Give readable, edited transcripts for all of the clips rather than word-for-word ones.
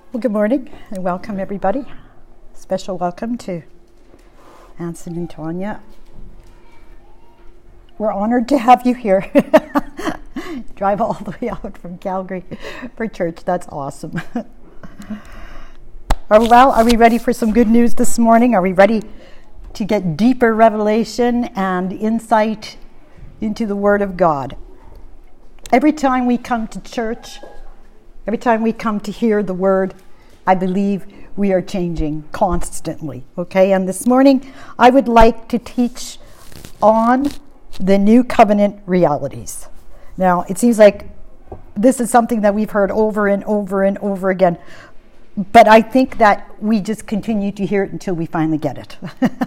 Well, good morning and welcome everybody. Special welcome to Anson and Tanya. We're honored to have you here. Drive all the way out from Calgary for church. That's awesome. Are we ready for some good news this morning? Are we ready to get deeper revelation and insight into the Word of God? Every time we come to church, every time we come to hear the Word, I believe we are changing constantly, okay? And this morning, I would like to teach on the New Covenant realities. Now, it seems like this is something that we've heard over and over and over again, but I think that we just continue to hear it until we finally get it.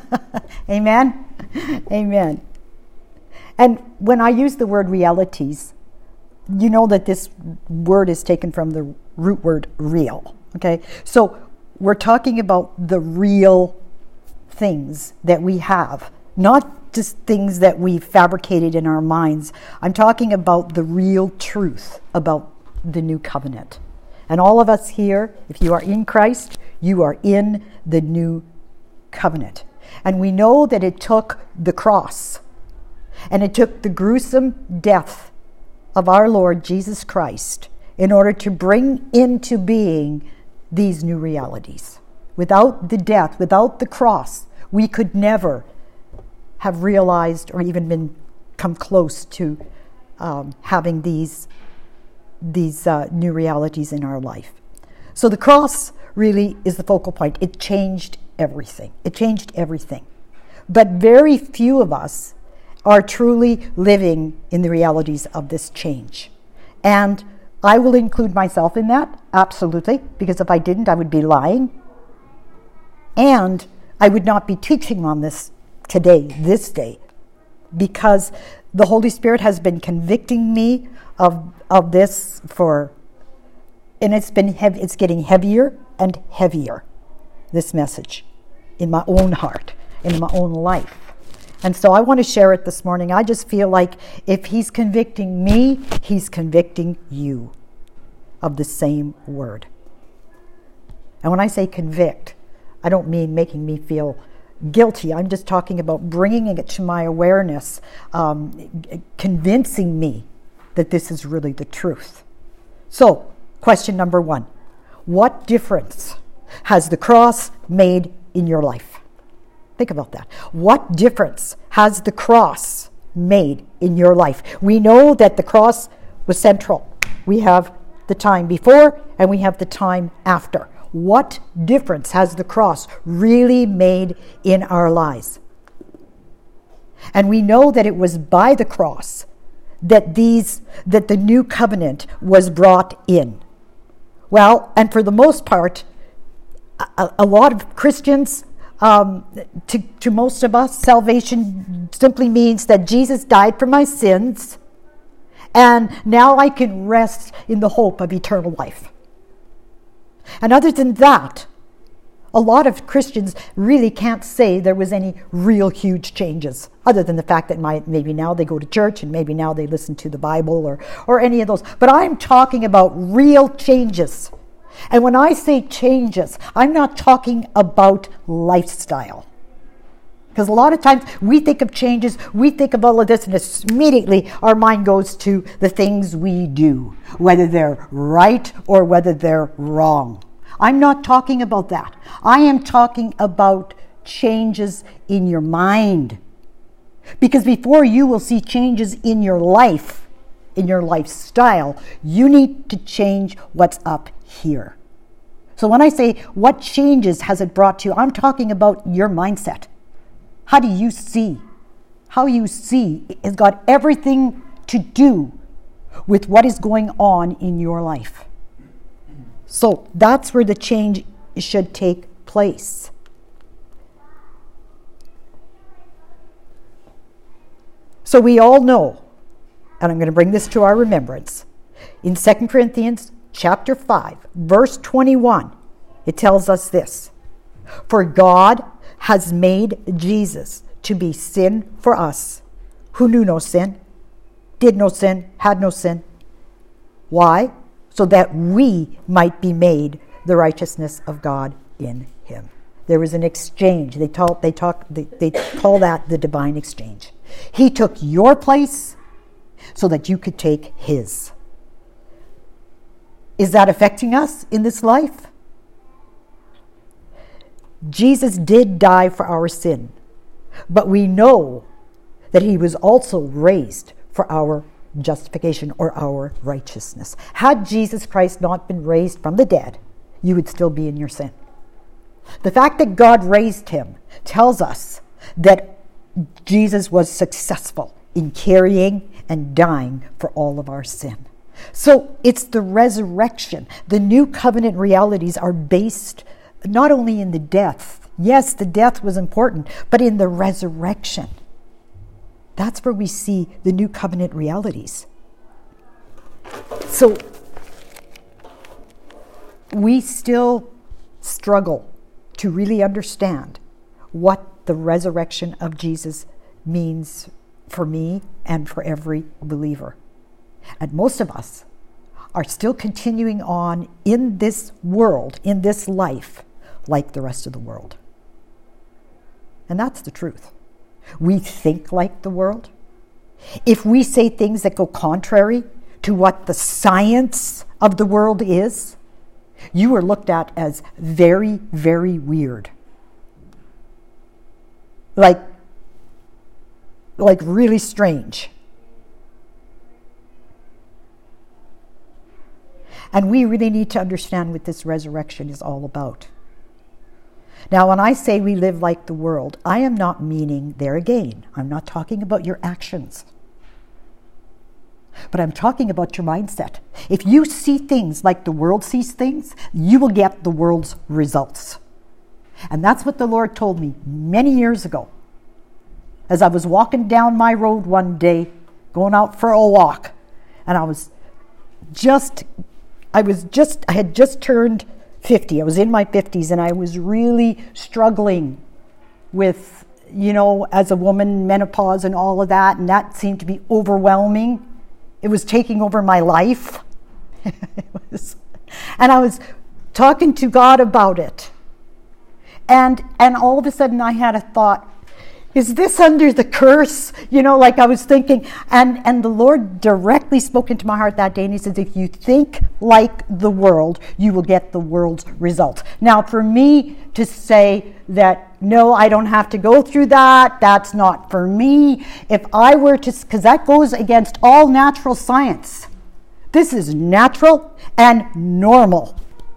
Amen? Amen. And when I use the word realities, you know that this word is taken from the root word real, okay? So we're talking about the real things that we have, not just things that we fabricated in our minds. I'm talking about the real truth about the new covenant. And all of us here, if you are in Christ, you are in the new covenant. And we know that it took the cross, and it took the gruesome death of our Lord Jesus Christ in order to bring into being these new realities. Without the death, without the cross, we could never have realized or even come close to having these new realities in our life. So the cross really is the focal point. It changed everything. It changed everything. But very few of us are truly living in the realities of this change. And I will include myself in that, absolutely, because if I didn't, I would be lying. And I would not be teaching on this today, this day, because the Holy Spirit has been convicting me of this and it's getting heavier and heavier, this message, in my own heart, in my own life. And so I want to share it this morning. I just feel like if he's convicting me, he's convicting you of the same word. And when I say convict, I don't mean making me feel guilty. I'm just talking about bringing it to my awareness, convincing me that this is really the truth. So, question number 1. What difference has the cross made in your life? Think about that. What difference has the cross made in your life? We know that the cross was central. We have the time before and we have the time after. What difference has the cross really made in our lives? And we know that it was by the cross that the new covenant was brought in. Well, and for the most part, a lot of Christians, to most of us, salvation simply means that Jesus died for my sins, and now I can rest in the hope of eternal life. And other than that, a lot of Christians really can't say there was any real huge changes, other than the fact that maybe now they go to church and maybe now they listen to the Bible or any of those. But I'm talking about real changes. And when I say changes, I'm not talking about lifestyle. Because a lot of times we think of changes, we think of all of this, and immediately our mind goes to the things we do, whether they're right or whether they're wrong. I'm not talking about that. I am talking about changes in your mind. Because before you will see changes in your life, in your lifestyle, you need to change what's up here. So when I say what changes has it brought to you, I'm talking about your mindset. How do you see? How you see has got everything to do with what is going on in your life. So that's where the change should take place. So we all know, and I'm going to bring this to our remembrance, in 2 Corinthians chapter 5, verse 21, it tells us this: For God has made Jesus to be sin for us, who knew no sin, did no sin, had no sin. Why? So that we might be made the righteousness of God in him. There was an exchange. They call that the divine exchange. He took your place so that you could take his. Is that affecting us in this life? Jesus did die for our sin, but we know that he was also raised for our justification or our righteousness. Had Jesus Christ not been raised from the dead, you would still be in your sin. The fact that God raised him tells us that Jesus was successful in carrying and dying for all of our sin. So it's the resurrection. The new covenant realities are based not only in the death. Yes, the death was important, but in the resurrection. That's where we see the new covenant realities. So we still struggle to really understand what the resurrection of Jesus means for me and for every believer. And most of us are still continuing on in this world, in this life, like the rest of the world. And that's the truth. We think like the world. If we say things that go contrary to what the science of the world is, you are looked at as very, very weird. Like really strange. And we really need to understand what this resurrection is all about. Now, when I say we live like the world, I am not meaning, there again, I'm not talking about your actions. But I'm talking about your mindset. If you see things like the world sees things, you will get the world's results. And that's what the Lord told me many years ago. As I was walking down my road one day, going out for a walk, and I had just turned 50. I was in my 50s, and I was really struggling with, as a woman, menopause and all of that, and that seemed to be overwhelming. It was taking over my life. And I was talking to God about it. And all of a sudden I had a thought, is this under the curse? Like I was thinking, and the Lord directly spoke into my heart that day, and he says, if you think like the world, you will get the world's results. Now, for me to say that, no, I don't have to go through that, that's not for me. If I were to, because that goes against all natural science. This is natural and normal.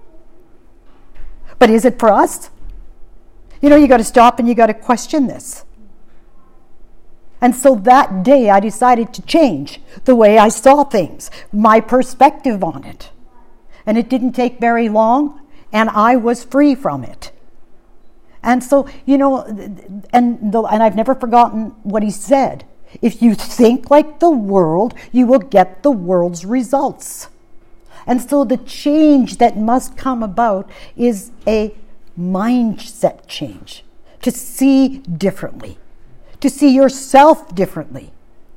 But is it for us? You got to stop and you got to question this. And so that day I decided to change the way I saw things, my perspective on it. And it didn't take very long, and I was free from it. And so, and I've never forgotten what he said. If you think like the world, you will get the world's results. And so the change that must come about is a mindset change, to see differently, to see yourself differently.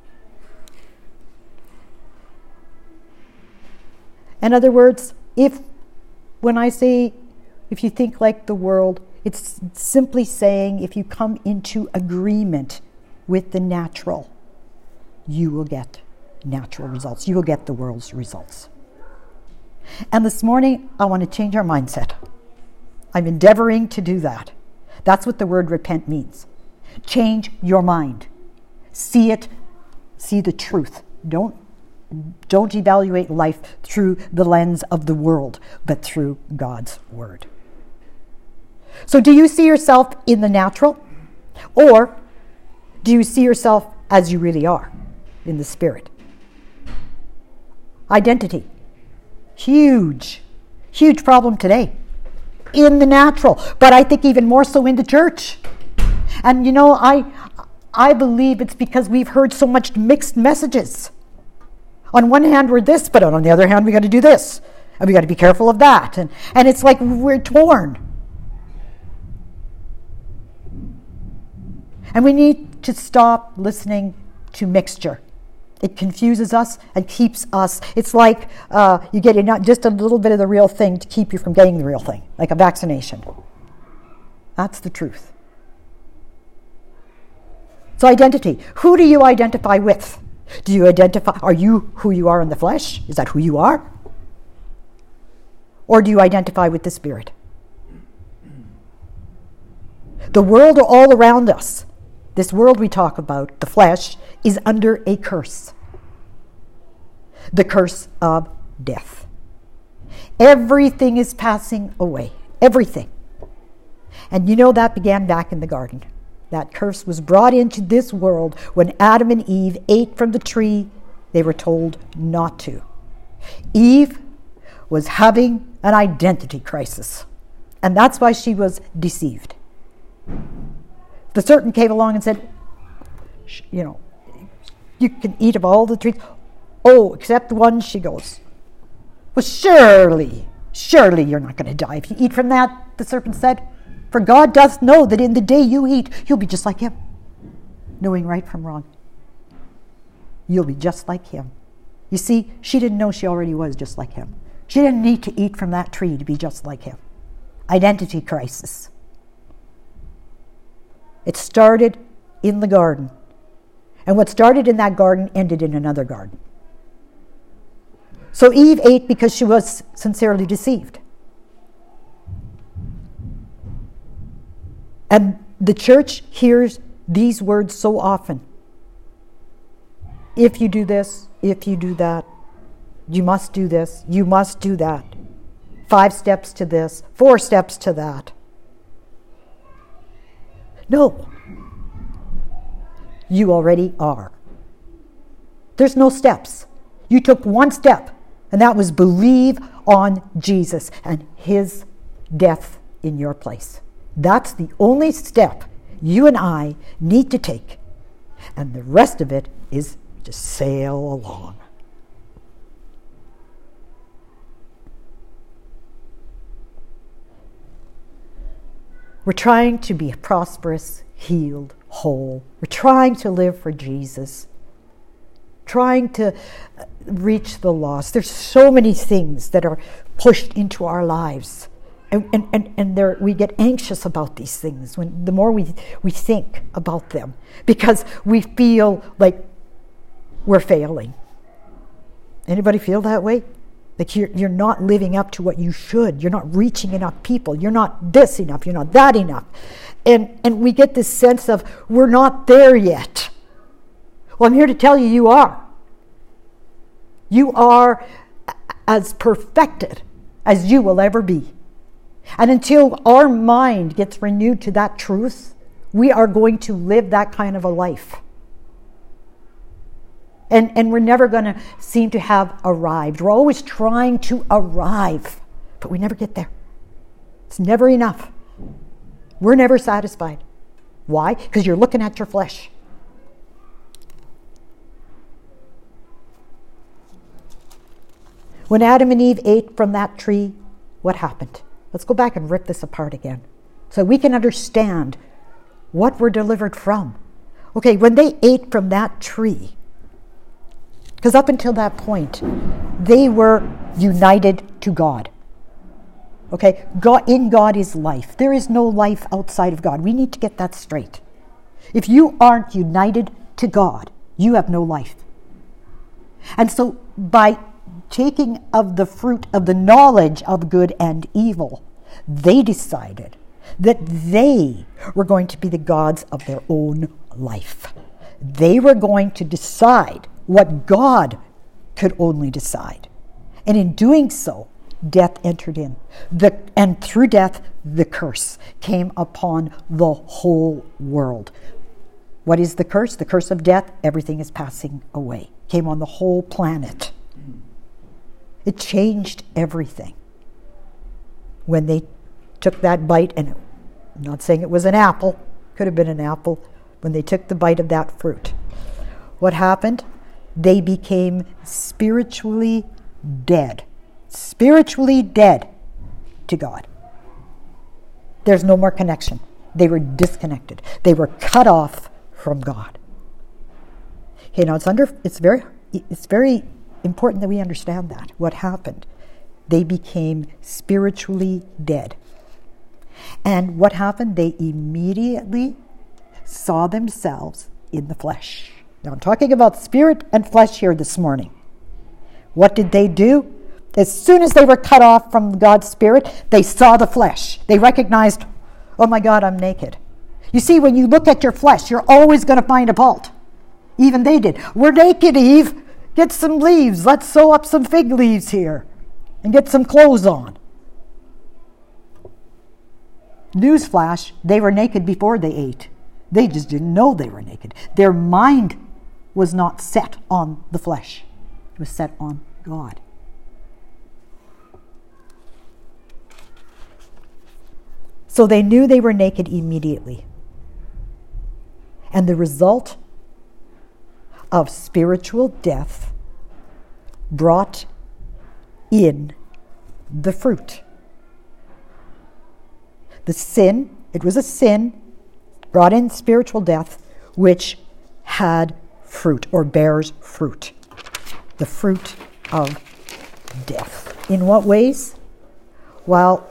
In other words, when I say, if you think like the world, it's simply saying if you come into agreement with the natural, you will get natural results. You will get the world's results. And this morning, I want to change our mindset. I'm endeavoring to do that. That's what the word repent means. Change your mind. See it. See the truth. Don't evaluate life through the lens of the world, but through God's word. So do you see yourself in the natural? Or do you see yourself as you really are, in the spirit? Identity. Huge problem today. In the natural. But I think even more so in the church. And I believe it's because we've heard so much mixed messages. On one hand, we're this, but on the other hand, we got to do this. And we got to be careful of that. And it's like we're torn. And we need to stop listening to mixture It confuses us and keeps us. It's like you get not just a little bit of the real thing to keep you from getting the real thing, like a vaccination. That's the truth. So identity. Who do you identify with? Do you identify, are you who you are in the flesh? Is that who you are? Or do you identify with the Spirit? The world all around us, this world we talk about, the flesh, is under a curse. The curse of death. Everything is passing away. Everything. And you know that began back in the garden. That curse was brought into this world when Adam and Eve ate from the tree they were told not to. Eve was having an identity crisis. And that's why she was deceived. The serpent came along and said, you can eat of all the trees. Oh, except one, she goes. Well, surely you're not going to die if you eat from that, the serpent said. For God doth know that in the day you eat, you'll be just like him, knowing right from wrong. You'll be just like him. You see, she didn't know she already was just like him. She didn't need to eat from that tree to be just like him. Identity crisis. It started in the garden. And what started in that garden ended in another garden. So Eve ate because she was sincerely deceived. And the church hears these words so often. If you do this, if you do that, you must do this, you must do that. 5 steps to this, 4 steps to that. No. You already are. There's no steps. You took one step, and that was believe on Jesus and his death in your place. That's the only step you and I need to take. And the rest of it is to sail along. We're trying to be prosperous, healed, whole. We're trying to live for Jesus. Trying to reach the lost. There's so many things that are pushed into our lives. And we get anxious about these things the more we think about them, because we feel like we're failing. Anybody feel that way? Like you're not living up to what you should. You're not reaching enough people. You're not this enough. You're not that enough. And we get this sense of we're not there yet. Well, I'm here to tell you, you are. You are as perfected as you will ever be. And until our mind gets renewed to that truth, we are going to live that kind of a life. And we're never going to seem to have arrived. We're always trying to arrive, but we never get there. It's never enough. We're never satisfied. Why? Because you're looking at your flesh. When Adam and Eve ate from that tree, what happened? Let's go back and rip this apart again so we can understand what we're delivered from. Okay, when they ate from that tree, because up until that point, they were united to God. Okay, in God is life. There is no life outside of God. We need to get that straight. If you aren't united to God, you have no life. And so by taking of the fruit of the knowledge of good and evil, they decided that they were going to be the gods of their own life. They were going to decide what God could only decide. And in doing so, death entered in. And through death, the curse came upon the whole world. What is the curse? The curse of death. Everything is passing away. Came on the whole planet. It changed everything. When they took that bite, and I'm not saying it was an apple, could have been an apple, when they took the bite of that fruit, what happened? They became spiritually dead. Spiritually dead to God. There's no more connection. They were disconnected. They were cut off from God. Okay, now it's very important that we understand that. What happened? They became spiritually dead. And what happened? They immediately saw themselves in the flesh. Now I'm talking about spirit and flesh here this morning. What did they do? As soon as they were cut off from God's Spirit, they saw the flesh. They recognized, oh my God, I'm naked. You see, when you look at your flesh, you're always going to find a fault. Even they did. We're naked, Eve. Get some leaves. Let's sew up some fig leaves here and get some clothes on. Newsflash, they were naked before they ate. They just didn't know they were naked. Their mind was not set on the flesh. It was set on God. So they knew they were naked immediately. And the result of spiritual death brought in the fruit. The sin, it was a sin, brought in spiritual death, which had fruit or bears fruit. The fruit of death. In what ways? Well,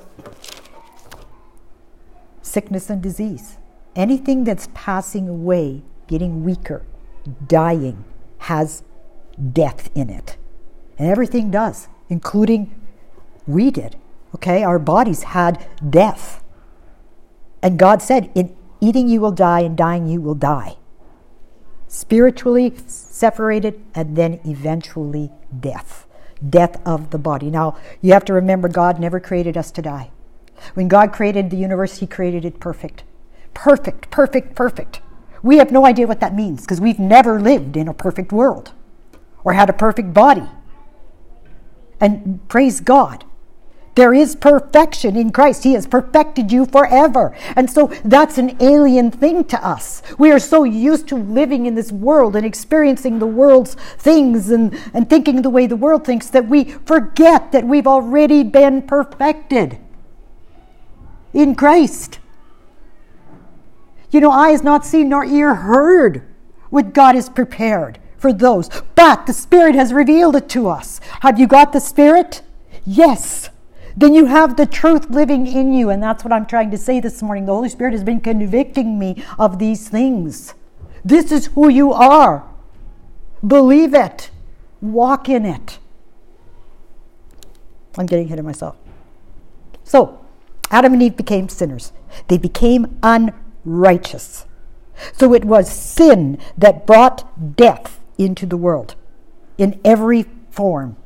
sickness and disease. Anything that's passing away, getting weaker, dying, has death in it. And everything does, including we did. Okay, our bodies had death. And God said, in eating you will die, and dying you will die. Spiritually separated, and then eventually death. Death of the body. Now, you have to remember, God never created us to die. When God created the universe, He created it perfect. Perfect, perfect, perfect. We have no idea what that means because we've never lived in a perfect world or had a perfect body. And praise God, there is perfection in Christ. He has perfected you forever. And so that's an alien thing to us. We are so used to living in this world and experiencing the world's things and thinking the way the world thinks that we forget that we've already been perfected in Christ. You know, eye has not seen nor ear heard what God has prepared for those. But the Spirit has revealed it to us. Have you got the Spirit? Yes. Then you have the truth living in you. And that's what I'm trying to say this morning. The Holy Spirit has been convicting me of these things. This is who you are. Believe it. Walk in it. I'm getting ahead of myself. So, Adam and Eve became sinners. They became unrighteous. So it was sin that brought death into the world in every form.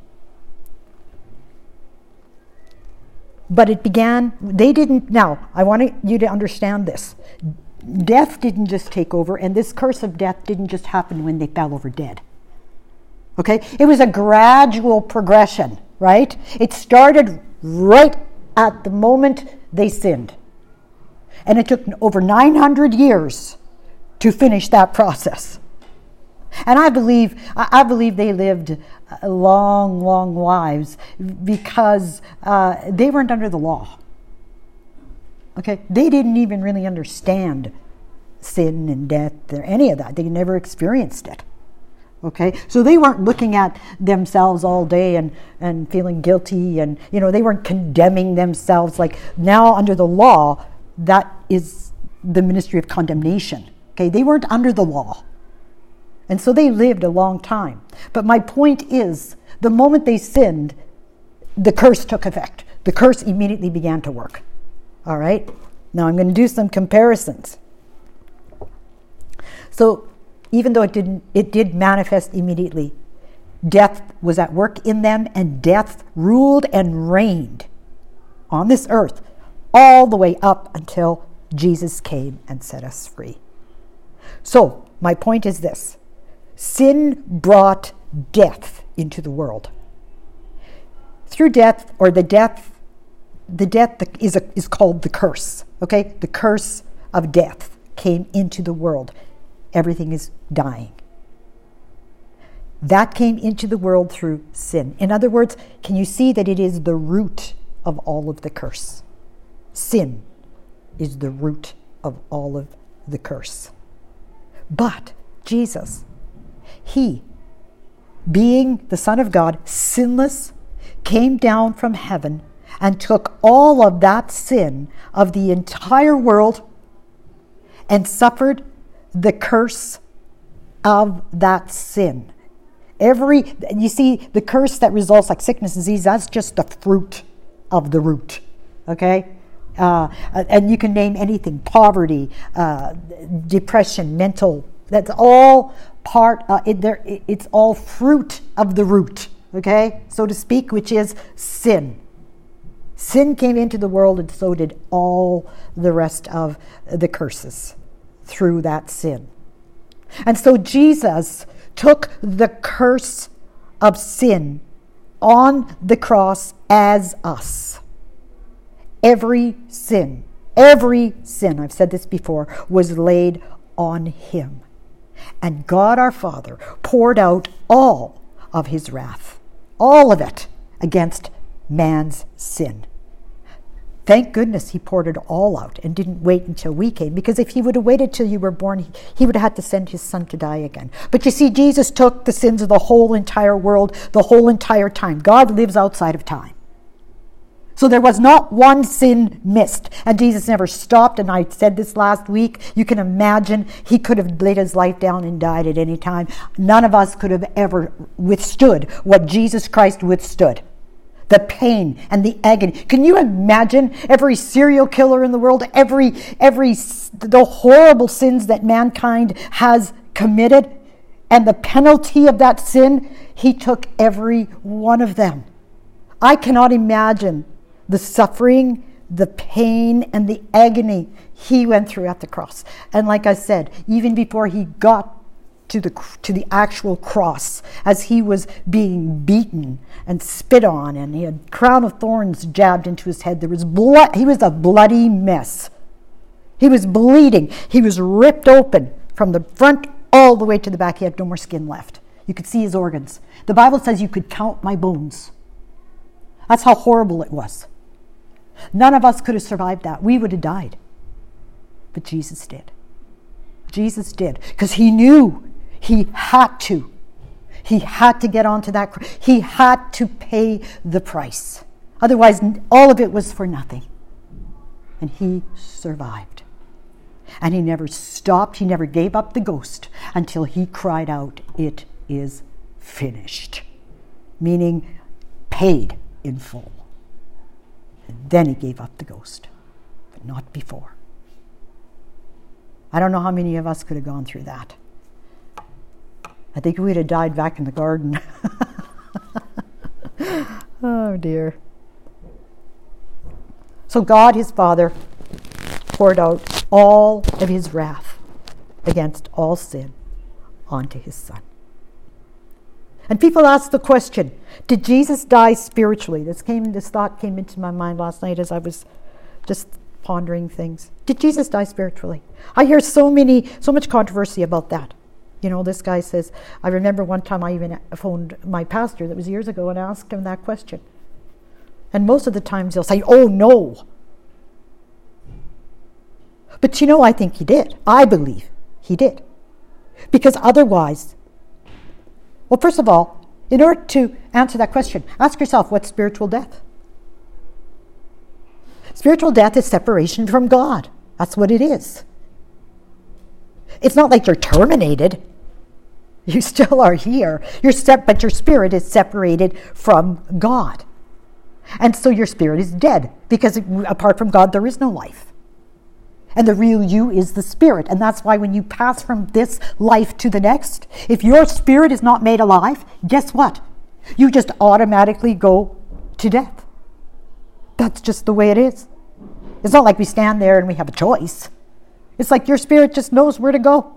But it began, now, I want you to understand this. Death didn't just take over, and this curse of death didn't just happen when they fell over dead. Okay? It was a gradual progression, right? It started right at the moment they sinned. And it took over 900 years to finish that process. And I believe they lived long, long lives because they weren't under the law. Okay? They didn't even really understand sin and death or any of that. They never experienced it. Okay, so they weren't looking at themselves all day and feeling guilty, and they weren't condemning themselves. Like now under the law, that is the ministry of condemnation. Okay, they weren't under the law, and so they lived a long time. But my point is, the moment they sinned, the curse took effect. The curse immediately began to work. All right, now I'm going to do some comparisons. So, even though it did manifest immediately, death was at work in them, and death ruled and reigned on this earth all the way up until Jesus came and set us free. So, my point is this. Sin brought death into the world. Through death, or the death is called the curse. Okay? The curse of death came into the world. Everything is dying. That came into the world through sin. In other words, can you see that it is the root of all of the curse? Sin is the root of all of the curse. But Jesus, He, being the Son of God, sinless, came down from heaven and took all of that sin of the entire world and suffered the curse of that sin. You see, the curse that results like sickness, disease, that's just the fruit of the root, okay? And you can name anything, poverty, depression, mental, that's all part, it's all fruit of the root, okay, so to speak, which is sin. Sin came into the world, and so did all the rest of the curses through that sin. And so Jesus took the curse of sin on the cross as us. Every sin, I've said this before, was laid on him. And God our Father poured out all of his wrath, all of it, against man's sin. Thank goodness he poured it all out and didn't wait until we came, because if he would have waited till you were born, he would have had to send his son to die again. But you see, Jesus took the sins of the whole entire world, the whole entire time. God lives outside of time. So there was not one sin missed. And Jesus never stopped. And I said this last week. You can imagine he could have laid his life down and died at any time. None of us could have ever withstood what Jesus Christ withstood. The pain and the agony. Can you imagine every serial killer in the world, the horrible sins that mankind has committed, and the penalty of that sin? He took every one of them. I cannot imagine the suffering, the pain, and the agony he went through at the cross. And like I said, even before he got to the actual cross, as he was being beaten and spit on, and he had crown of thorns jabbed into his head, there was blood. He was a bloody mess. He was bleeding. He was ripped open from the front all the way to the back. He had no more skin left. You could see his organs. The Bible says you could count my bones. That's how horrible it was. None of us could have survived that. We would have died. But Jesus did. Jesus did. Because he knew he had to. He had to get onto that. He had to pay the price. Otherwise, all of it was for nothing. And he survived. And he never stopped. He never gave up the ghost until he cried out, "It is finished." Meaning paid in full. And then he gave up the ghost, but not before. I don't know how many of us could have gone through that. I think we'd have died back in the garden. Oh dear. So God, his Father, poured out all of his wrath against all sin onto his Son. And people ask the question, did Jesus die spiritually? This thought came into my mind last night as I was just pondering things. Did Jesus die spiritually? I hear so much controversy about that. You know, this guy says, I remember one time I even phoned my pastor, that was years ago, and asked him that question. And most of the times he'll say, "Oh no." But you know, I think he did. I believe he did. Because otherwise, well, first of all, in order to answer that question, ask yourself, what's spiritual death? Spiritual death is separation from God. That's what it is. It's not like you're terminated. You still are here. But your spirit is separated from God. And so your spirit is dead, because apart from God, there is no life. And the real you is the spirit. And that's why when you pass from this life to the next, if your spirit is not made alive, guess what? You just automatically go to death. That's just the way it is. It's not like we stand there and we have a choice. It's like your spirit just knows where to go.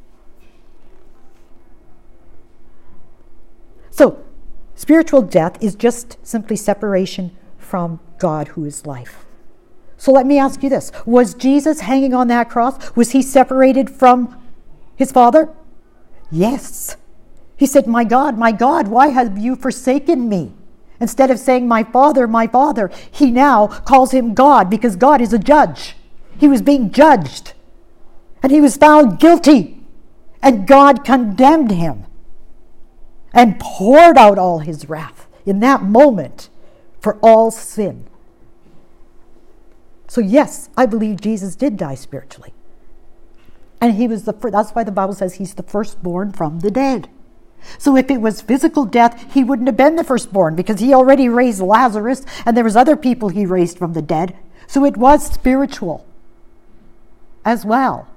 So, spiritual death is just simply separation from God, who is life. So let me ask you this. Was Jesus hanging on that cross? Was he separated from his Father? Yes. He said, my God, why have you forsaken me?" Instead of saying, my Father, he now calls him God, because God is a judge. He was being judged. And he was found guilty. And God condemned him. and poured out all his wrath in that moment for all sin. So yes, I believe Jesus did die spiritually. And he was that's why the Bible says he's the firstborn from the dead. So if it was physical death, he wouldn't have been the firstborn, because he already raised Lazarus and there was other people he raised from the dead. So it was spiritual as well.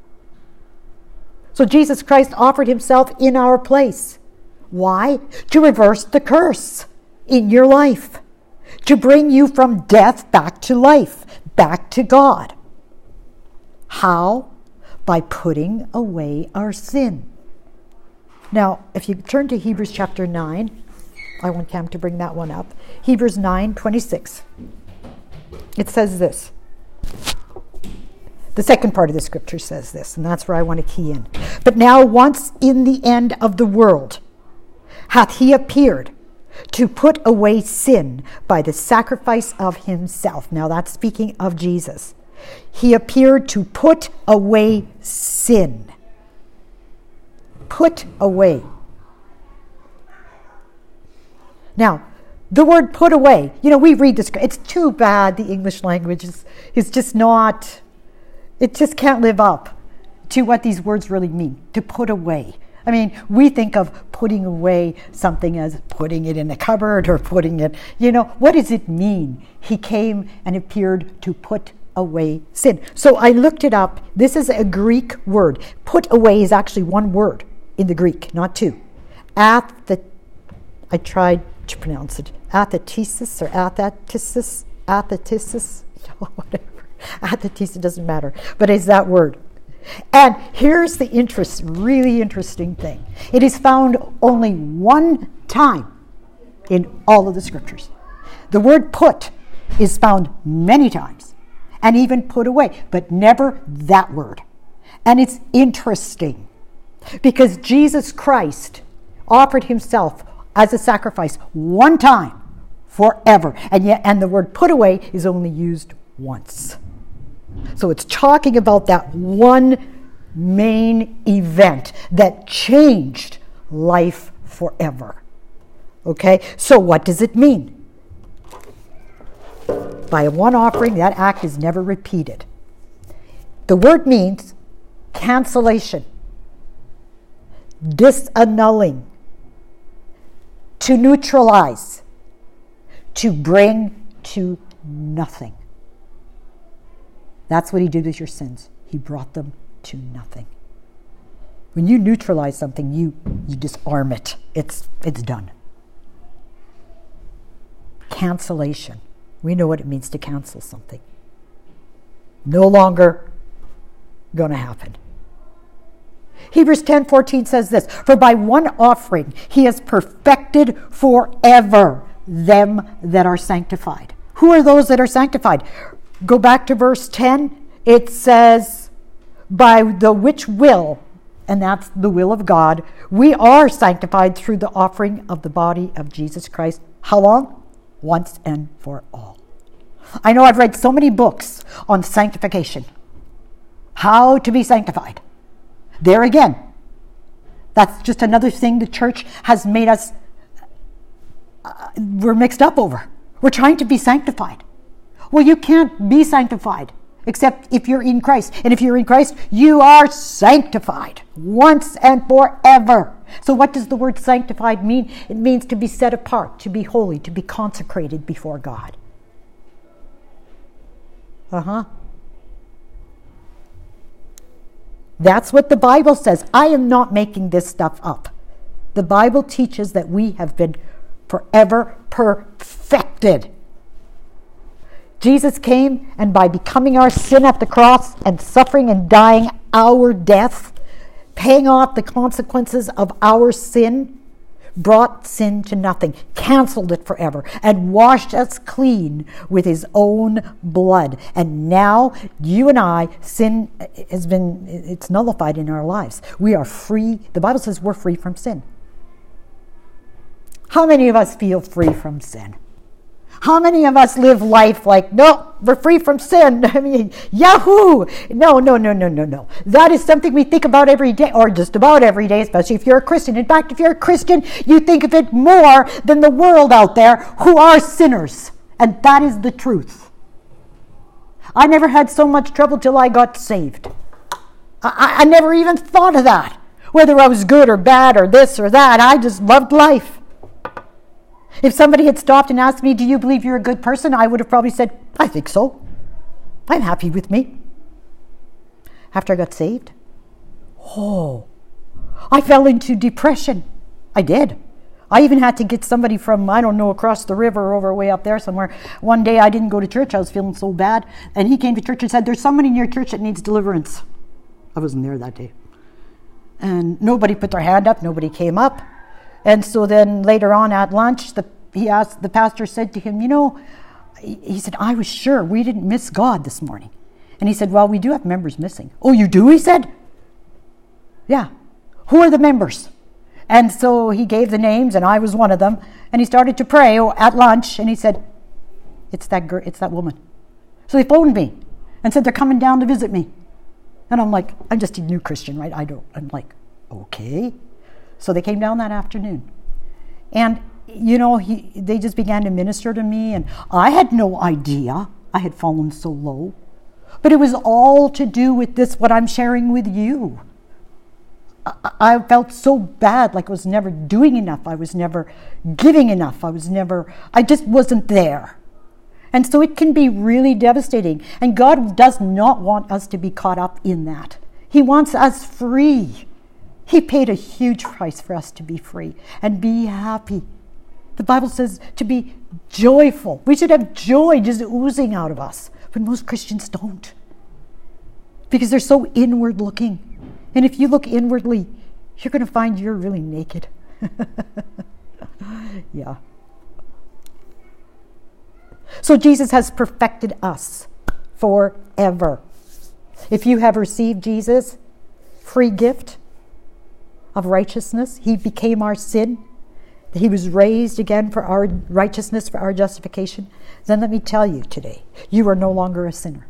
So Jesus Christ offered himself in our place. Why? To reverse the curse in your life. To bring you from death back to life, back to God. How? By putting away our sin. Now, if you turn to Hebrews chapter 9, I want Cam to bring that one up. Hebrews 9:26. It says this. The second part of the scripture says this, and that's where I want to key in. But now once in the end of the world hath he appeared to put away sin by the sacrifice of himself. Now that's speaking of Jesus. He appeared to put away sin. Put away. Now, the word put away, we read this. It's too bad the English language is just not, it just can't live up to what these words really mean, to put away. I mean, we think of putting away something as putting it in a cupboard or putting it, what does it mean? He came and appeared to put away sin. So I looked it up. This is a Greek word. Put away is actually one word in the Greek, not two. I tried to pronounce it. Athetesis or athetesis, whatever. Athetesis doesn't matter, but it's that word. And here's the really interesting thing. It is found only one time in all of the scriptures. The word put is found many times, and even put away, but never that word. And it's interesting because Jesus Christ offered himself as a sacrifice one time forever, and the word put away is only used once. So it's talking about that one main event that changed life forever. Okay, so what does it mean? By one offering, that act is never repeated. The word means cancellation, disannulling, to neutralize, to bring to nothing. That's what he did with your sins. He brought them to nothing. When you neutralize something, you disarm it. It's done. Cancellation. We know what it means to cancel something. No longer going to happen. Hebrews 10:14 says this, for by one offering he has perfected forever them that are sanctified. Who are those that are sanctified? Go back to verse 10. It says, by the which will, and that's the will of God, we are sanctified through the offering of the body of Jesus Christ. How long? Once and for all. I know I've read so many books on sanctification. How to be sanctified. There again, that's just another thing the church has made us, we're mixed up over. We're trying to be sanctified. Well, you can't be sanctified except if you're in Christ. And if you're in Christ, you are sanctified once and forever. So what does the word sanctified mean? It means to be set apart, to be holy, to be consecrated before God. That's what the Bible says. I am not making this stuff up. The Bible teaches that we have been forever perfected. Jesus came, and by becoming our sin at the cross and suffering and dying our death, paying off the consequences of our sin, brought sin to nothing, canceled it forever, and washed us clean with his own blood. And now you and I, sin it's nullified in our lives. We are free. The Bible says we're free from sin. How many of us feel free from sin? How many of us live life like, no, we're free from sin? I mean, yahoo! No. That is something we think about every day, or just about every day, especially if you're a Christian. In fact, if you're a Christian, you think of it more than the world out there who are sinners. And that is the truth. I never had so much trouble till I got saved. I never even thought of that. Whether I was good or bad or this or that, I just loved life. If somebody had stopped and asked me, do you believe you're a good person? I would have probably said, I think so. I'm happy with me. After I got saved, I fell into depression. I did. I even had to get somebody from, I don't know, across the river or way up there somewhere. One day I didn't go to church. I was feeling so bad. And he came to church and said, there's somebody in your church that needs deliverance. I wasn't there that day. And nobody put their hand up. Nobody came up. And so then later on at lunch, the pastor said to him, he said, I was sure we didn't miss God this morning. And he said, well, we do have members missing. Oh, you do? He said. Yeah. Who are the members? And so he gave the names, and I was one of them. And he started to pray at lunch, and he said, it's that woman. So they phoned me and said they're coming down to visit me. And I'm like, I'm just a new Christian, right? I'm like, okay. So they came down that afternoon. And, they just began to minister to me. And I had no idea I had fallen so low. But it was all to do with this, what I'm sharing with you. I felt so bad, like I was never doing enough. I was never giving enough. I just wasn't there. And so it can be really devastating. And God does not want us to be caught up in that. He wants us free. He paid a huge price for us to be free and be happy. The Bible says to be joyful. We should have joy just oozing out of us. But most Christians don't. Because they're so inward looking. And if you look inwardly, you're going to find you're really naked. Yeah. So Jesus has perfected us forever. If you have received Jesus, free gift of righteousness, he became our sin, that he was raised again for our righteousness, for our justification, then let me tell you today, you are no longer a sinner.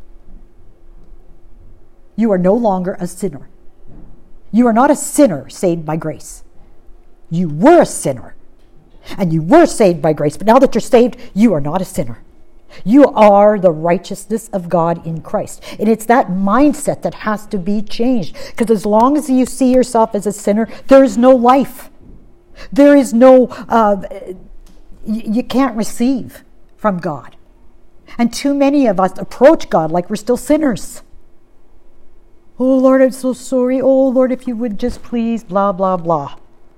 You are no longer a sinner. You are not a sinner saved by grace. You were a sinner, and you were saved by grace, but now that you're saved, you are not a sinner. You are the righteousness of God in Christ. And it's that mindset that has to be changed. Because as long as you see yourself as a sinner, there is no life. There is no, you can't receive from God. And too many of us approach God like we're still sinners. Oh, Lord, I'm so sorry. Oh, Lord, if you would just please, blah, blah, blah.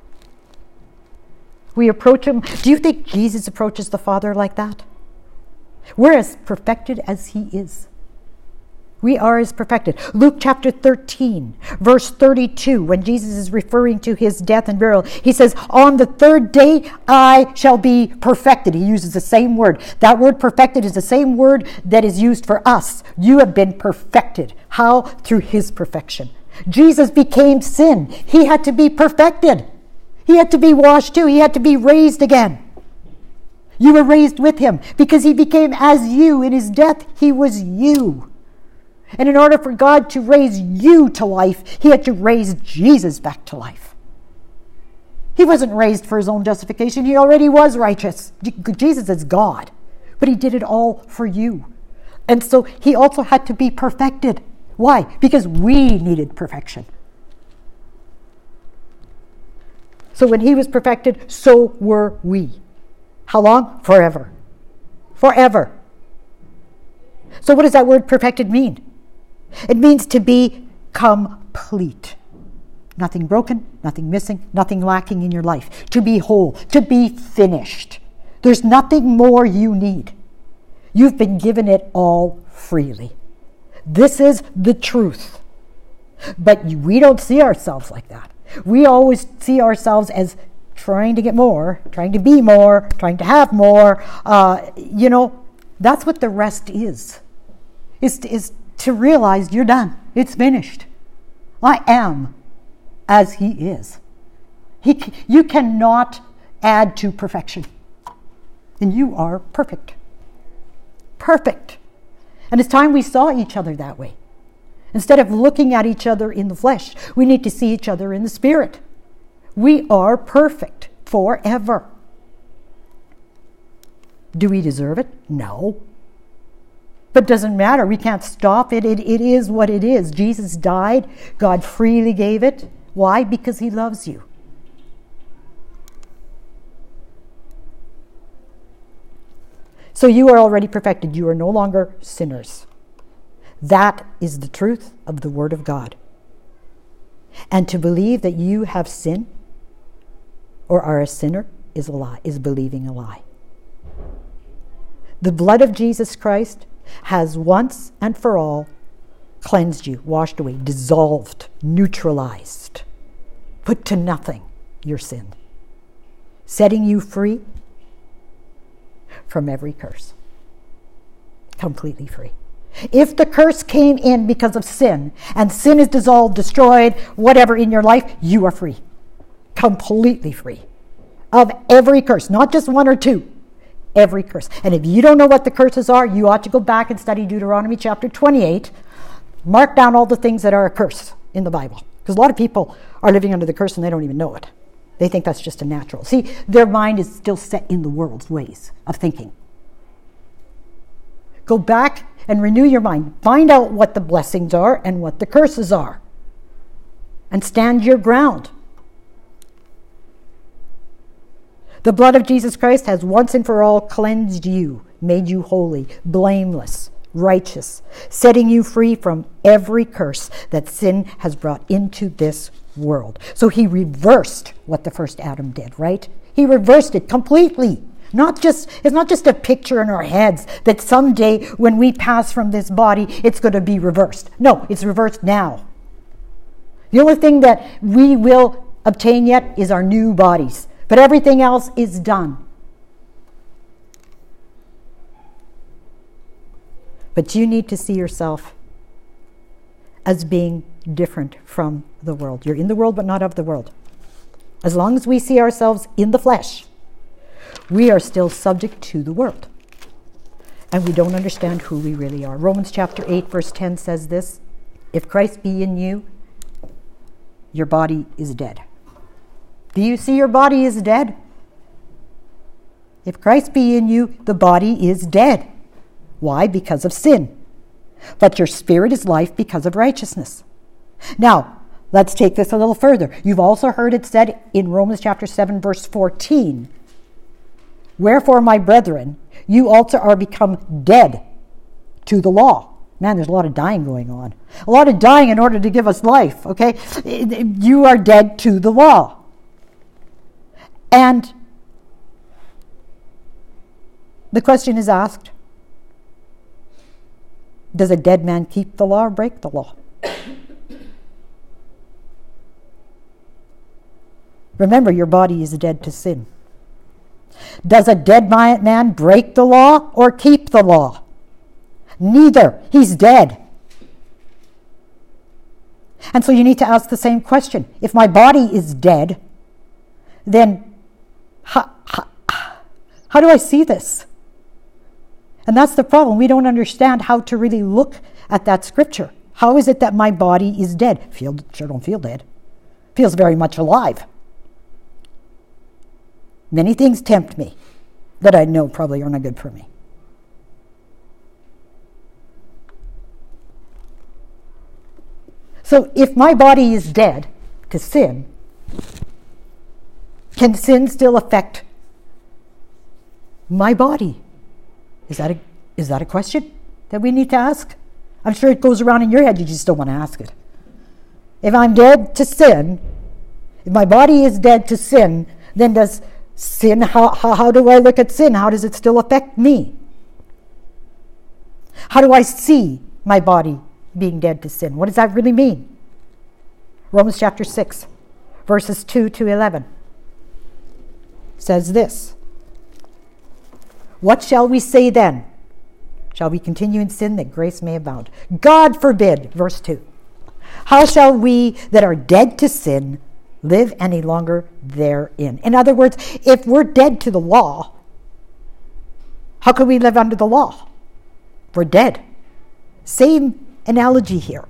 We approach him. Do you think Jesus approaches the Father like that? We're as perfected as he is. We are as perfected. Luke chapter 13, verse 32, when Jesus is referring to his death and burial, he says, on the third day I shall be perfected. He uses the same word. That word perfected is the same word that is used for us. You have been perfected. How? Through his perfection. Jesus became sin. He had to be perfected. He had to be washed too. He had to be raised again. You were raised with him because he became as you. In his death, he was you. And in order for God to raise you to life, he had to raise Jesus back to life. He wasn't raised for his own justification. He already was righteous. Jesus is God, but he did it all for you. And so he also had to be perfected. Why? Because we needed perfection. So when he was perfected, so were we. How long? Forever. Forever. So what does that word perfected mean? It means to be complete. Nothing broken, nothing missing, nothing lacking in your life. To be whole, to be finished. There's nothing more you need. You've been given it all freely. This is the truth. But we don't see ourselves like that. We always see ourselves as trying to get more, trying to be more, trying to have more. That's what the rest is to realize you're done. It's finished. I am as he is. You cannot add to perfection. And you are perfect. perfect. And it's time we saw each other that way. Instead of looking at each other in the flesh, we need to see each other in the spirit. We are perfect forever. Do we deserve it? No. But it doesn't matter. We can't stop it. It is what it is. Jesus died. God freely gave it. Why? Because he loves you. So you are already perfected. You are no longer sinners. That is the truth of the Word of God. And to believe that you have sin or are a sinner is a lie, is believing a lie. The blood of Jesus Christ has once and for all cleansed you, washed away, dissolved, neutralized, put to nothing your sin, setting you free from every curse. Completely free. If the curse came in because of sin, and sin is dissolved, destroyed, whatever in your life, you are free. Completely free. Of every curse, not just one or two. Every curse. And if you don't know what the curses are, you ought to go back and study Deuteronomy chapter 28. Mark down all the things that are a curse in the Bible. Because a lot of people are living under the curse and they don't even know it. They think that's just a natural. See, their mind is still set in the world's ways of thinking. Go back and renew your mind. Find out what the blessings are and what the curses are. And stand your ground. The blood of Jesus Christ has once and for all cleansed you, made you holy, blameless, righteous, setting you free from every curse that sin has brought into this world. So he reversed what the first Adam did, right? He reversed it completely. It's not just a picture in our heads that someday when we pass from this body, it's going to be reversed. No, it's reversed now. The only thing that we will obtain yet is our new bodies. But everything else is done. But you need to see yourself as being different from the world. You're in the world, but not of the world. As long as we see ourselves in the flesh, we are still subject to the world. And we don't understand who we really are. Romans chapter 8, verse 10 says this: if Christ be in you, your body is dead. Do you see your body is dead? If Christ be in you, the body is dead. Why? Because of sin. But your spirit is life because of righteousness. Now, let's take this a little further. You've also heard it said in Romans chapter 7, verse 14, wherefore, my brethren, you also are become dead to the law. Man, there's a lot of dying going on. A lot of dying in order to give us life, okay? You are dead to the law. And the question is asked, does a dead man keep the law or break the law? Remember, your body is dead to sin. Does a dead man break the law or keep the law? Neither. He's dead. And so you need to ask the same question. If my body is dead, then how do I see this? And that's the problem. We don't understand how to really look at that scripture. How is it that my body is dead? Sure don't feel dead. Feels very much alive. Many things tempt me that I know probably are not good for me. So if my body is dead to sin, can sin still affect my body? Is that a question that we need to ask? I'm sure it goes around in your head, you just don't want to ask it. If I'm dead to sin, if my body is dead to sin, then does sin, how do I look at sin? How does it still affect me? How do I see my body being dead to sin? What does that really mean? Romans chapter 6, verses 2 to 11 says this: what shall we say then? Shall we continue in sin that grace may abound? God forbid, verse 2. How shall we that are dead to sin live any longer therein? In other words, if we're dead to the law, how can we live under the law? We're dead. Same analogy here.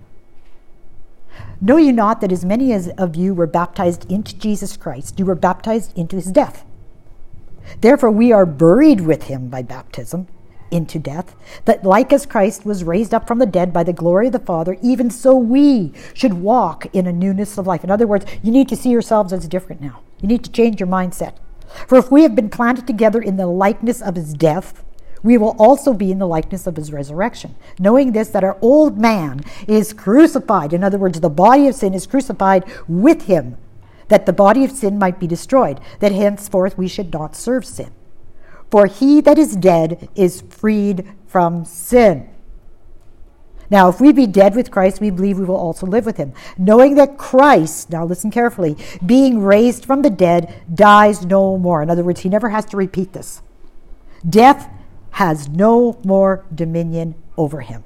Know you not that as many as of you were baptized into Jesus Christ, you were baptized into his death. Therefore we are buried with him by baptism into death, that like as Christ was raised up from the dead by the glory of the Father, even so we should walk in a newness of life. In other words, you need to see yourselves as different now. You need to change your mindset. For if we have been planted together in the likeness of his death, we will also be in the likeness of his resurrection. Knowing this, that our old man is crucified. In other words, the body of sin is crucified with him, that the body of sin might be destroyed, that henceforth we should not serve sin. For he that is dead is freed from sin. Now, if we be dead with Christ, we believe we will also live with him. Knowing that Christ, now listen carefully, being raised from the dead, dies no more. In other words, he never has to repeat this. Death has no more dominion over him.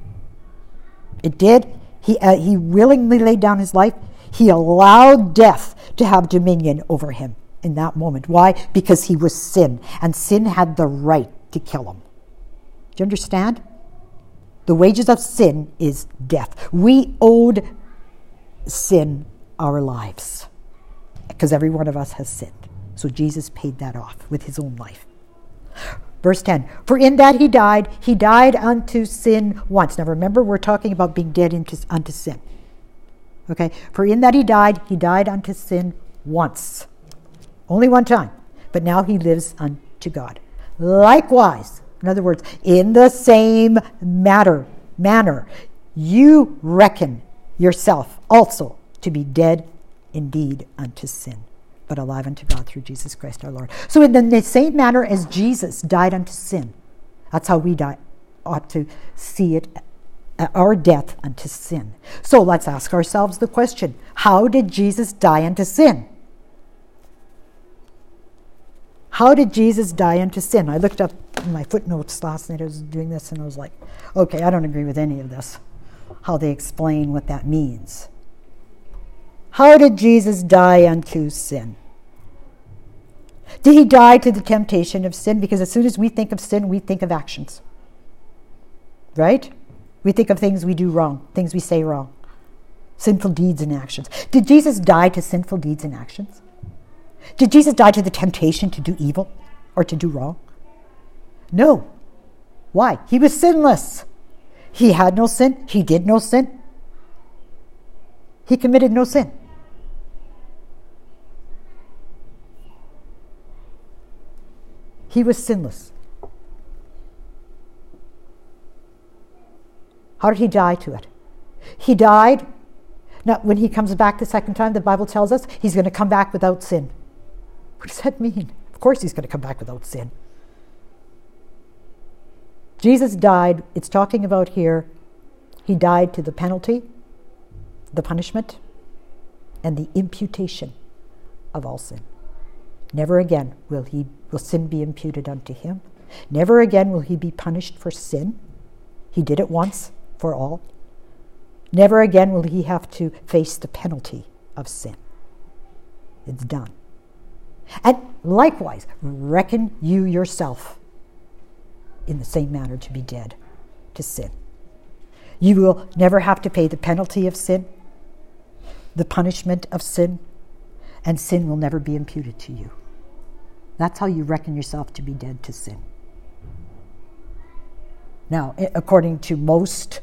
It did. He willingly laid down his life. He allowed death to have dominion over him in that moment. Why? Because he was sin, and sin had the right to kill him. Do you understand? The wages of sin is death. We owed sin our lives because every one of us has sinned. So Jesus paid that off with his own life. Verse 10, for in that he died unto sin once. Now remember, we're talking about being dead unto sin. Okay, for in that he died unto sin once. Only one time. But now he lives unto God. Likewise, in other words, in the same manner, you reckon yourself also to be dead indeed unto sin, but alive unto God through Jesus Christ our Lord. So in the same manner as Jesus died unto sin, that's how we ought to see it, our death unto sin. So let's ask ourselves the question, how did Jesus die unto sin? How did Jesus die unto sin? I looked up in my footnotes last night. I was doing this and I was like, okay, I don't agree with any of this, how they explain what that means. How did Jesus die unto sin? Did he die to the temptation of sin? Because as soon as we think of sin, we think of actions. Right? We think of things we do wrong, things we say wrong. Sinful deeds and actions. Did Jesus die to sinful deeds and actions? Did Jesus die to the temptation to do evil or to do wrong? No. Why? He was sinless. He had no sin. He did no sin. He committed no sin. He was sinless. How did he die to it? He died. Now, when he comes back the second time, the Bible tells us he's going to come back without sin. What does that mean? Of course he's going to come back without sin. Jesus died, it's talking about here, he died to the penalty, the punishment, and the imputation of all sin. Never again will sin be imputed unto him. Never again will he be punished for sin. He did it once for all. Never again will he have to face the penalty of sin. It's done. And likewise, reckon you yourself in the same manner to be dead to sin. You will never have to pay the penalty of sin, the punishment of sin, and sin will never be imputed to you. That's how you reckon yourself to be dead to sin. Now, according to most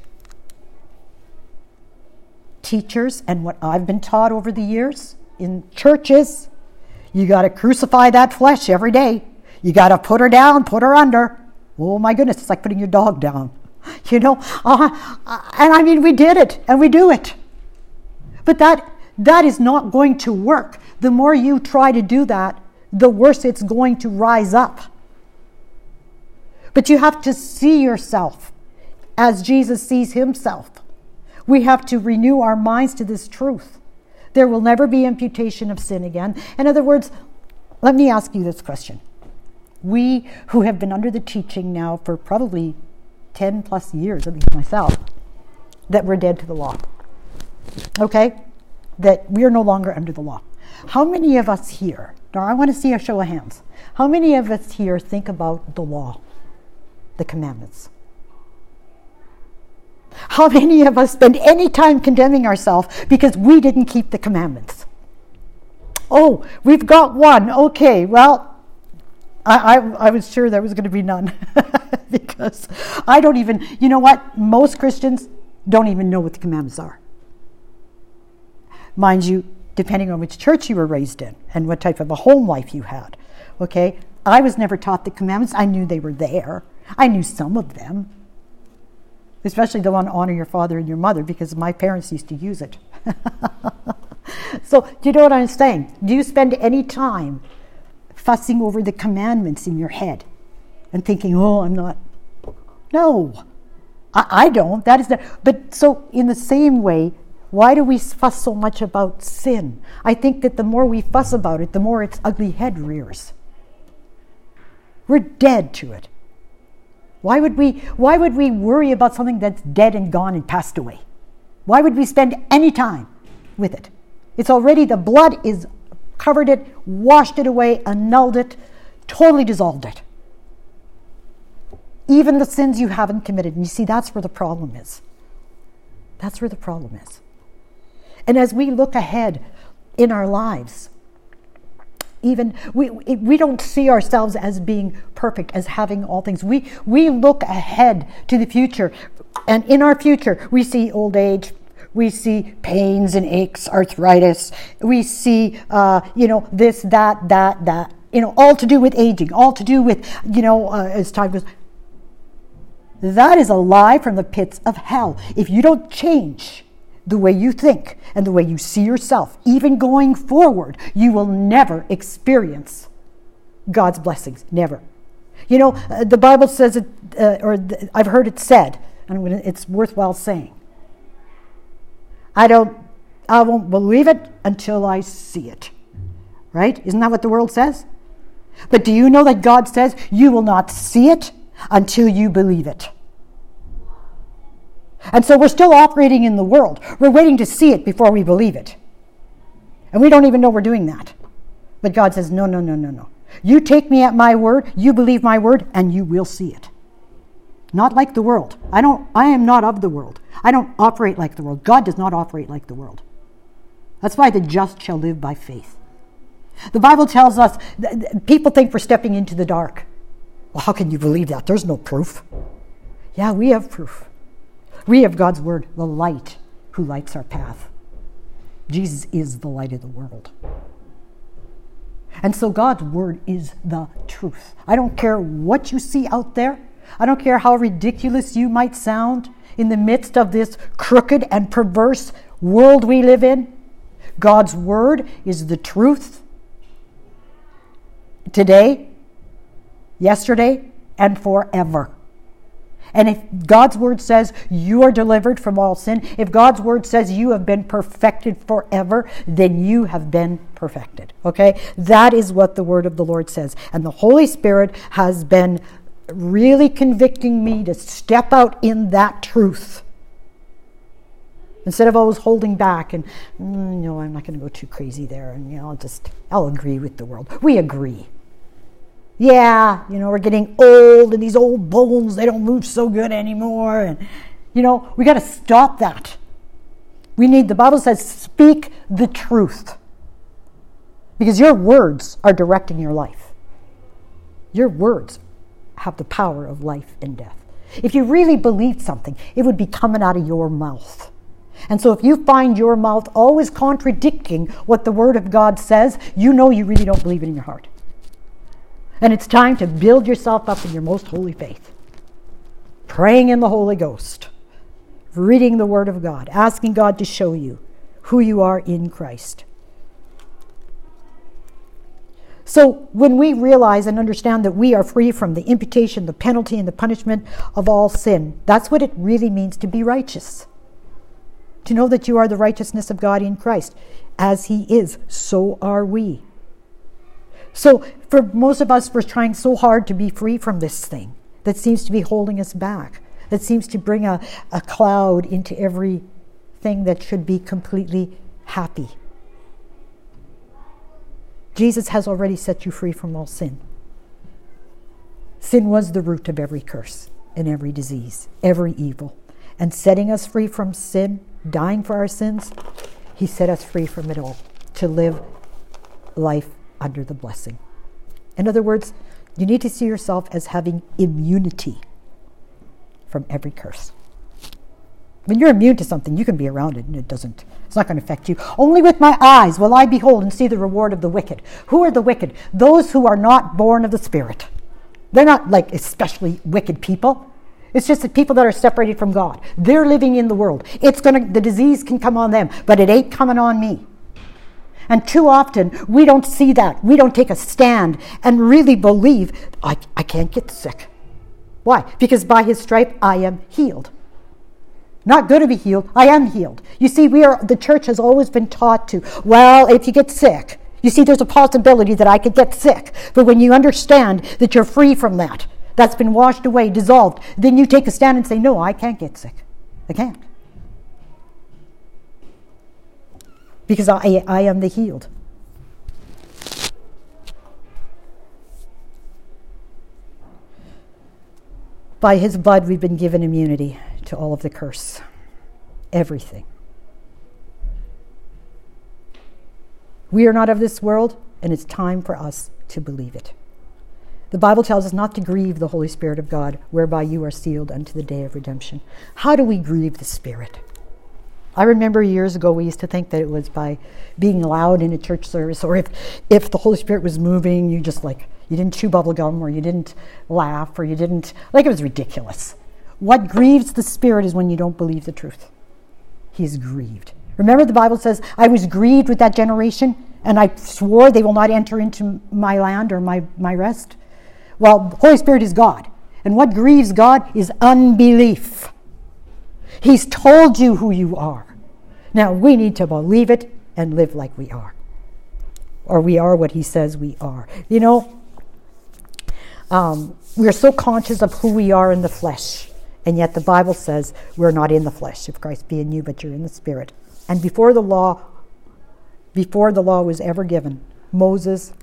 teachers and what I've been taught over the years in churches, you got to crucify that flesh every day. You got to put her down, put her under. Oh my goodness, it's like putting your dog down. You know, and I mean, we did it and we do it. But that is not going to work. The more you try to do that, the worse it's going to rise up. But you have to see yourself as Jesus sees himself. We have to renew our minds to this truth. There will never be imputation of sin again. In other words, let me ask you this question. We who have been under the teaching now for probably 10 plus years, at least myself, that we're dead to the law. Okay? That we are no longer under the law. How many of us here, now I want to see a show of hands, how many of us here think about the law, the commandments? How many of us spend any time condemning ourselves because we didn't keep the commandments? Oh, we've got one. Okay, well, I was sure there was going to be none. Because I don't even, you know what? Most Christians don't even know what the commandments are. Mind you, depending on which church you were raised in and what type of a home life you had. Okay? I was never taught the commandments. I knew they were there. I knew some of them. Especially the one, honor your father and your mother, because my parents used to use it. So, do you know what I'm saying? Do you spend any time fussing over the commandments in your head and thinking, oh, I'm not? No, I don't. That is not. But so in the same way, why do we fuss so much about sin? I think that the more we fuss about it, the more its ugly head rears. We're dead to it. Why would we worry about something that's dead and gone and passed away? Why would we spend any time with it? It's already, the blood is covered it, washed it away, annulled it, totally dissolved it. Even the sins you haven't committed. And you see, that's where the problem is. That's where the problem is. And as we look ahead in our lives, even we don't see ourselves as being perfect, as having all things. We look ahead to the future. And in our future, we see old age. We see pains and aches, arthritis. We see, this, that, all to do with aging, all to do with, as time goes. That is a lie from the pits of hell. If you don't change the way you think and the way you see yourself, even going forward, you will never experience God's blessings. Never. The Bible says it, I've heard it said, and it's worthwhile saying. I won't believe it until I see it. Right? Isn't that what the world says? But do you know that God says you will not see it until you believe it? And so we're still operating in the world. We're waiting to see it before we believe it. And we don't even know we're doing that. But God says, no. You take me at my word, you believe my word, and you will see it. Not like the world. I am not of the world. I don't operate like the world. God does not operate like the world. That's why the just shall live by faith. The Bible tells us, people think we're stepping into the dark. Well, how can you believe that? There's no proof. Yeah, we have proof. We have God's word, the light, who lights our path. Jesus is the light of the world. And so God's word is the truth. I don't care what you see out there. I don't care how ridiculous you might sound in the midst of this crooked and perverse world we live in. God's word is the truth. Today, yesterday, and forever. And if God's word says you are delivered from all sin, if God's word says you have been perfected forever, then you have been perfected. Okay? That is what the word of the Lord says. And the Holy Spirit has been really convicting me to step out in that truth. Instead of always holding back and, no, I'm not going to go too crazy there. And, I'll agree with the world. We agree. Yeah, we're getting old and these old bones, they don't move so good anymore. And, we got to stop that. The Bible says, speak the truth. Because your words are directing your life. Your words have the power of life and death. If you really believed something, it would be coming out of your mouth. And so if you find your mouth always contradicting what the Word of God says, you know you really don't believe it in your heart. And it's time to build yourself up in your most holy faith. Praying in the Holy Ghost. Reading the Word of God. Asking God to show you who you are in Christ. So when we realize and understand that we are free from the imputation, the penalty, and the punishment of all sin, that's what it really means to be righteous. To know that you are the righteousness of God in Christ. As He is, so are we. So for most of us, we're trying so hard to be free from this thing that seems to be holding us back, that seems to bring a cloud into everything that should be completely happy. Jesus has already set you free from all sin. Sin was the root of every curse and every disease, every evil. and setting us free from sin, dying for our sins, he set us free from it all to live life under the blessing. In other words, you need to see yourself as having immunity from every curse. When you're immune to something, you can be around it and it's not going to affect you. Only with my eyes will I behold and see the reward of the wicked. Who are the wicked? Those who are not born of the Spirit. They're not like especially wicked people. It's just the people that are separated from God. They're living in the world. The disease can come on them, but it ain't coming on me. And too often, we don't see that. We don't take a stand and really believe, I can't get sick. Why? Because by his stripe, I am healed. Not going to be healed, I am healed. You see, the church has always been taught to, well, if you get sick, you see, there's a possibility that I could get sick. But when you understand that you're free from that, that's been washed away, dissolved, then you take a stand and say, no, I can't get sick. I can't. Because I am the healed. By his blood, we've been given immunity to all of the curse. Everything. We are not of this world, and it's time for us to believe it. The Bible tells us not to grieve the Holy Spirit of God, whereby you are sealed unto the day of redemption. How do we grieve the Spirit? I remember years ago we used to think that it was by being loud in a church service, or if the Holy Spirit was moving, you didn't chew bubble gum, or you didn't laugh, or you didn't, it was ridiculous. What grieves the Spirit is when you don't believe the truth. He is grieved. Remember the Bible says, I was grieved with that generation, and I swore they will not enter into my land or my rest. Well, the Holy Spirit is God. And what grieves God is unbelief. He's told you who you are. Now, we need to believe it and live like we are. Or we are what he says we are. You know, we're so conscious of who we are in the flesh. And yet the Bible says we're not in the flesh, if Christ be in you, but you're in the Spirit. And before the law was ever given, Moses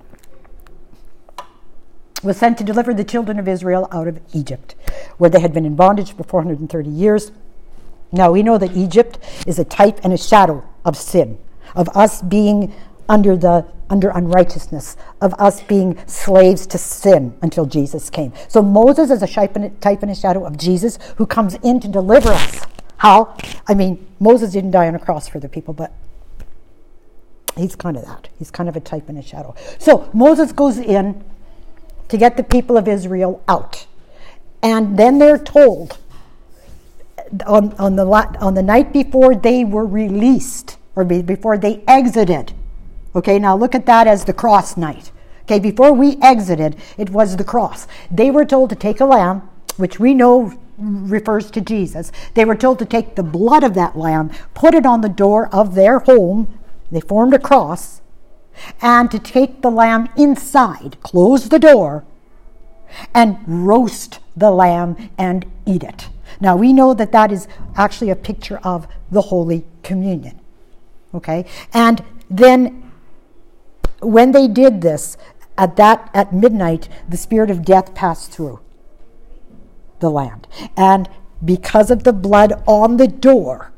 was sent to deliver the children of Israel out of Egypt, where they had been in bondage for 430 years. Now, we know that Egypt is a type and a shadow of sin, of us being under unrighteousness, of us being slaves to sin until Jesus came. So Moses is a type and a shadow of Jesus, who comes in to deliver us. How? I mean, Moses didn't die on a cross for the people, but he's kind of that. He's kind of a type and a shadow. So Moses goes in to get the people of Israel out. And then they're told on the night before they were released, or before they exited. Okay, now look at that as the cross night. Okay, before we exited, it was the cross. They were told to take a lamb, which we know refers to Jesus. They were told to take the blood of that lamb, put it on the door of their home. They formed a cross. And to take the lamb inside, close the door, and roast the lamb and eat it. Now, we know that that is actually a picture of the Holy Communion. Okay? And then when they did this, at midnight, the spirit of death passed through the land. And because of the blood on the door,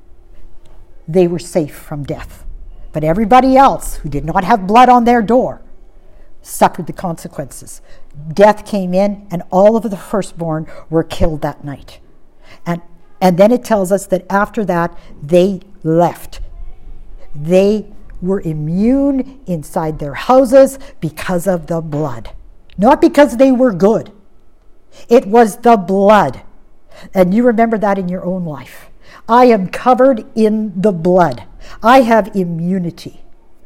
they were safe from death. But everybody else who did not have blood on their door suffered the consequences. Death came in, and all of the firstborn were killed that night. And then it tells us that after that, they left. They were immune inside their houses because of the blood. Not because they were good. It was the blood. And you remember that in your own life. I am covered in the blood. I have immunity.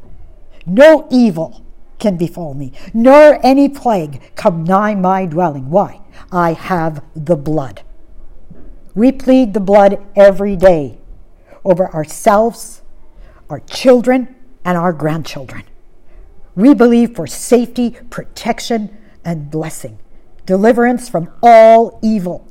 No evil can befall me, nor any plague come nigh my dwelling. Why? I have the blood. We plead the blood every day over ourselves, our children, and our grandchildren. We believe for safety, protection, and blessing, deliverance from all evil.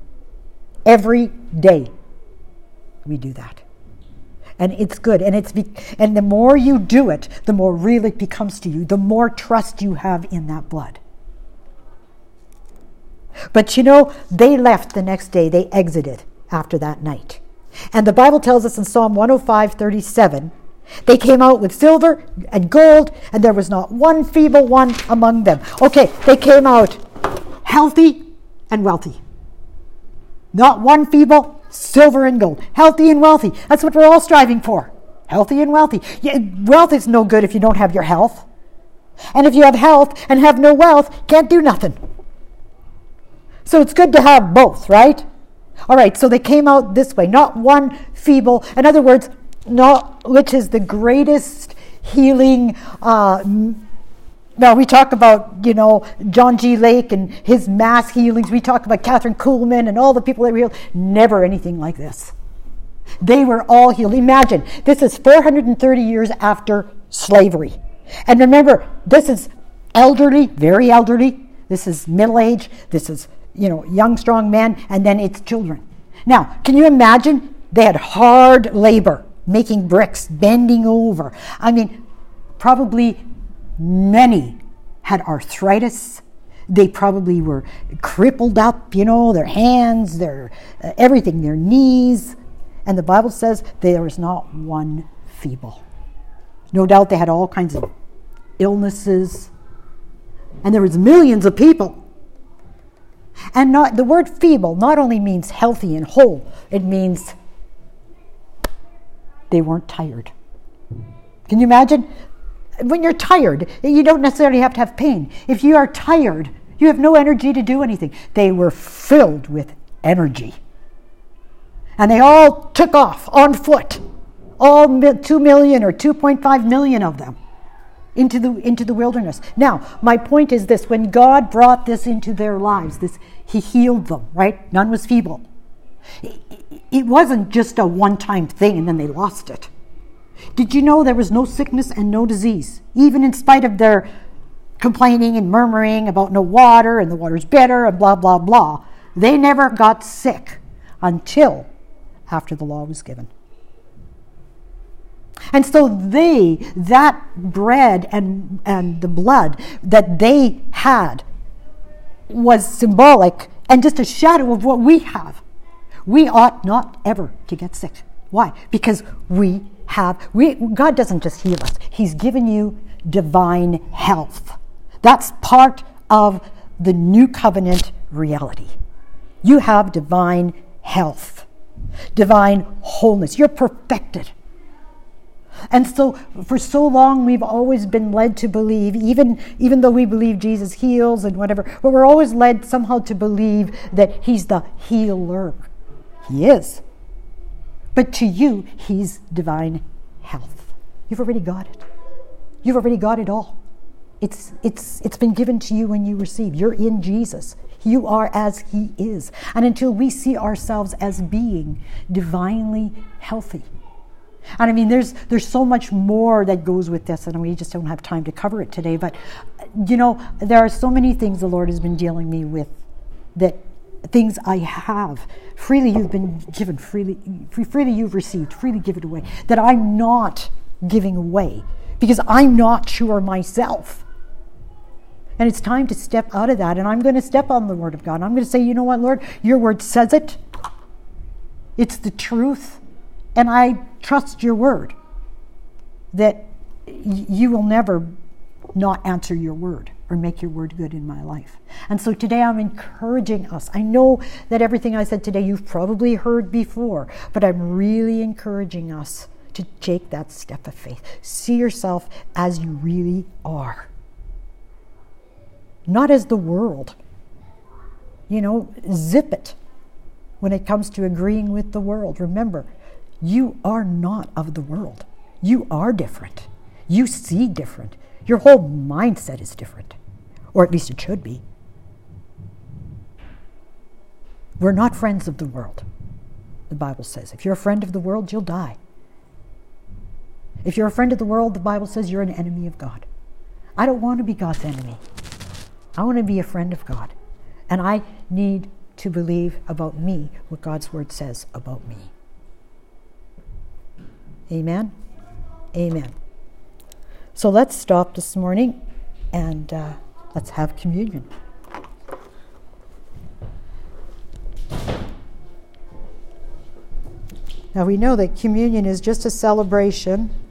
Every day we do that. And it's good. And the more you do it, the more real it becomes to you, the more trust you have in that blood. But you know, they left the next day. They exited. after that night. And the Bible tells us in Psalm 105:37, they came out with silver and gold, and there was not one feeble one among them. Okay, they came out healthy and wealthy. Not one feeble, silver and gold. Healthy and wealthy. That's what we're all striving for. Healthy and wealthy. Yeah, wealth is no good if you don't have your health. And if you have health and have no wealth, can't do nothing. So it's good to have both, right? All right, so they came out this way. Not one feeble. In other words, not which is the greatest healing. Now we talk about, John G. Lake and his mass healings. We talk about Catherine Kuhlman and all the people that were healed. Never anything like this. They were all healed. Imagine, this is 430 years after slavery. And remember, this is elderly, very elderly. This is middle age. This is, young, strong men. And then it's children. Now, can you imagine? They had hard labor, making bricks, bending over. I mean, probably many had arthritis. They probably were crippled up, their hands, their everything, their knees. And the Bible says there was not one feeble. No doubt they had all kinds of illnesses. And there was millions of people. And the word feeble not only means healthy and whole, it means they weren't tired. Can you imagine? When you're tired, you don't necessarily have to have pain. If you are tired, you have no energy to do anything. They were filled with energy. And they all took off on foot. All 2 million or 2.5 million of them into the wilderness. Now, my point is this. When God brought this into their lives, He healed them, right? None was feeble. It wasn't just a one-time thing and then they lost it. Did you know there was no sickness and no disease? Even in spite of their complaining and murmuring about no water and the water's bitter and blah, blah, blah. They never got sick until after the law was given. And so that bread and the blood that they had was symbolic and just a shadow of what we have. We ought not ever to get sick. Why? Because God doesn't just heal us. He's given you divine health. That's part of the new covenant reality. You have divine health, divine wholeness. You're perfected. And so for so long we've always been led to believe, even though we believe Jesus heals and whatever, but we're always led somehow to believe that He's the healer. He is. But to you, He's divine health. You've already got it. You've already got it all. It's been given to you when you receive. You're in Jesus. You are as He is. And until we see ourselves as being divinely healthy. And I mean, there's so much more that goes with this, and we just don't have time to cover it today. But, there are so many things the Lord has been dealing me with, that things I have. Freely you've been given, freely you've received, freely give it away. That I'm not giving away, because I'm not sure myself. And it's time to step out of that, and I'm going to step on the Word of God. I'm going to say, you know what, Lord, your Word says it. It's the truth. And I trust your word that you will never not answer your word or make your word good in my life. And so today I'm encouraging us. I know that everything I said today you've probably heard before, but I'm really encouraging us to take that step of faith. See yourself as you really are. Not as the world. Zip it when it comes to agreeing with the world. Remember, you are not of the world. You are different. You see different. Your whole mindset is different. Or at least it should be. We're not friends of the world, the Bible says. If you're a friend of the world, you'll die. If you're a friend of the world, the Bible says you're an enemy of God. I don't want to be God's enemy. I want to be a friend of God. And I need to believe about me what God's word says about me. Amen? Amen. So let's stop this morning and let's have communion. Now we know that communion is just a celebration